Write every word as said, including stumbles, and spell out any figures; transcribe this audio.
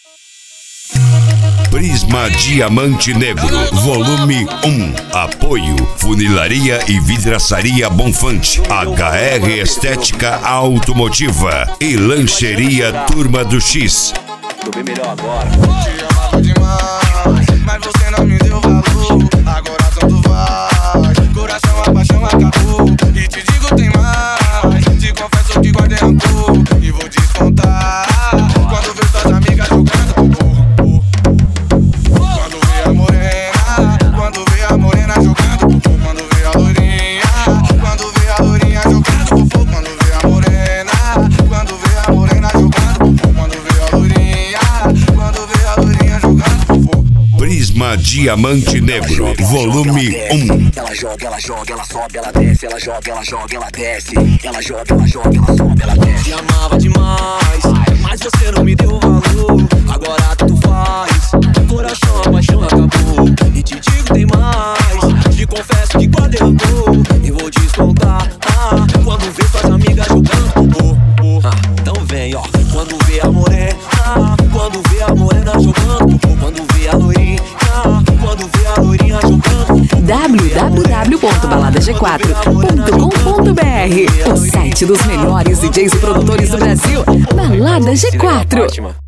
Prisma Diamante Negro, volume um. Apoio Funilaria e Vidraçaria Bonfante, H R Estética Automotiva e Lancheria Turma do X. Tô bem melhor agora. Te amava demais, mas você não me deu valor. Agora tanto faz, coração, a paixão acabou. E te digo tem mais, te confesso que guardei rancor. E vou descontar quando ver suas amigas jogando popô. Quando vê a morena, quando vê a morena jogando popô. Quando vê a loirinha, quando vê a loirinha jogando popô. Quando vê a morena, quando vê a morena jogando popô. Quando vê a loirinha, quando vê a loirinha jogando popô. Prisma Diamante Negro, volume um. Ela joga, ela joga, ela sobe, ela desce. Ela joga, ela joga, ela desce. Ela joga, ela joga, ela sobe, ela desce. Te amava demais, mas você não me deu valor. Agora tudo faz, coração, a paixão acabou. E te digo tem mais, te confesso que guardei rancor. E vou descontar ah, quando vê suas amigas jogando popô. Ah, então vem, ó. Quando vê a morena, quando vê a morena jogando popô. Quando vê a loirinha, quando vê a loirinha jogando popô. w w w ponto balada g quatro ponto com ponto b r, o site dos melhores D Js e produtores do Brasil. Balada G quatro.